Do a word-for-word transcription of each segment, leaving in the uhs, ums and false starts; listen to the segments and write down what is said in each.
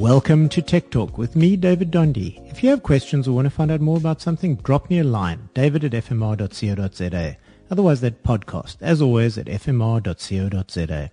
Welcome to Tech Talk with me, David Dondi. If you have questions or want to find out more about something, drop me a line, david at f m r dot co dot z a. Otherwise, that podcast, as always, at f m r dot co dot z a.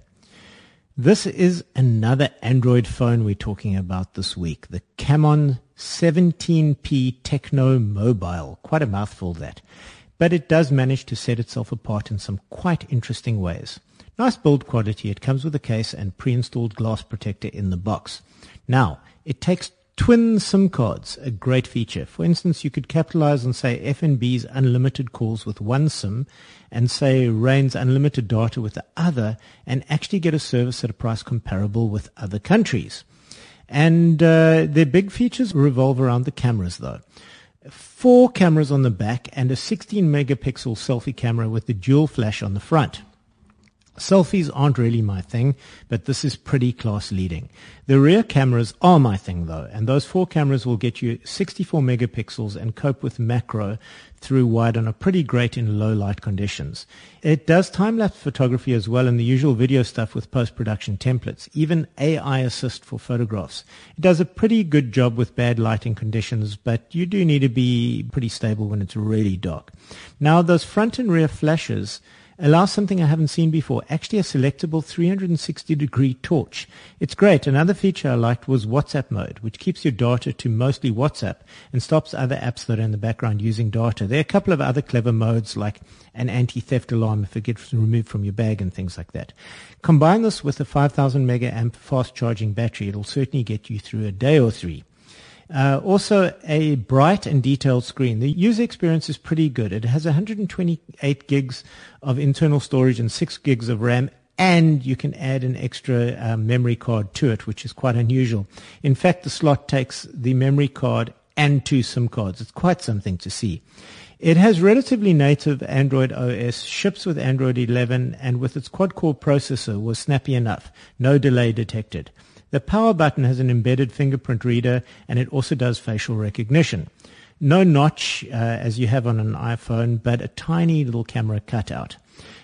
This is another Android phone we're talking about this week, the Camon seventeen P Techno Mobile. Quite a mouthful, that. But it does manage to set itself apart in some quite interesting ways. Nice build quality. It comes with a case and pre-installed glass protector in the box. Now, it takes twin SIM cards, a great feature. For instance, you could capitalize on, say, F N B's unlimited calls with one SIM and, say, Rain's unlimited data with the other and actually get a service at a price comparable with other countries. And uh, their big features revolve around the cameras, though. Four cameras on the back and a sixteen megapixel selfie camera with the dual flash on the front. Selfies aren't really my thing, but this is pretty class leading. The rear cameras are my thing though, and those four cameras will get you sixty-four megapixels and cope with macro through wide and are pretty great in low light conditions. It does time-lapse photography as well and the usual video stuff with post-production templates, even A I assist for photographs. It does a pretty good job with bad lighting conditions, but you do need to be pretty stable when it's really dark. Now, those front and rear flashes allow something I haven't seen before, actually a selectable three hundred sixty degree torch. It's great. Another feature I liked was WhatsApp mode, which keeps your data to mostly WhatsApp and stops other apps that are in the background using data. There are a couple of other clever modes like an anti-theft alarm if it gets removed from your bag and things like that. Combine this with a five thousand megaamp fast charging battery, it'll certainly get you through a day or three. Uh, also, a bright and detailed screen. The user experience is pretty good. It has one hundred twenty-eight gigs of internal storage and six gigs of RAM, and you can add an extra uh, memory card to it, which is quite unusual. In fact, the slot takes the memory card and two SIM cards. It's quite something to see. It has relatively native Android O S, ships with Android eleven, and with its quad-core processor was snappy enough. No delay detected. The power button has an embedded fingerprint reader, and it also does facial recognition. No notch, uh, as you have on an iPhone, but a tiny little camera cutout.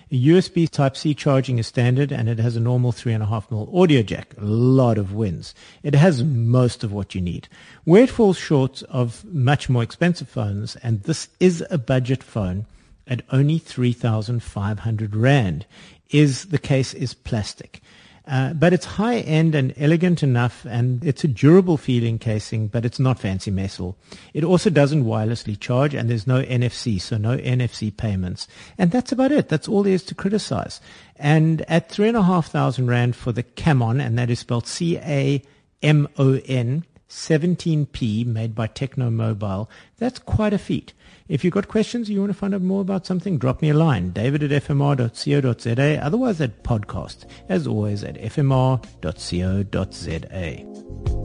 U S B Type-C charging is standard, and it has a normal three point five millimeter audio jack. A lot of wins. It has most of what you need. Where it falls short of much more expensive phones, and this is a budget phone at only three thousand five hundred rand, is the case is plastic. Uh, but it's high-end and elegant enough, and it's a durable-feeling casing, but it's not fancy metal. It also doesn't wirelessly charge, and there's no N F C, so no N F C payments. And that's about it. That's all there is to criticize. And at three and a half thousand rand for the Camon, and that is spelled C A M O N, seventeen P, made by Techno Mobile, that's quite a feat. If you've got questions or you want to find out more about something, drop me a line, david at f m r dot co dot z a, otherwise at podcast, as always, at f m r dot co dot z a.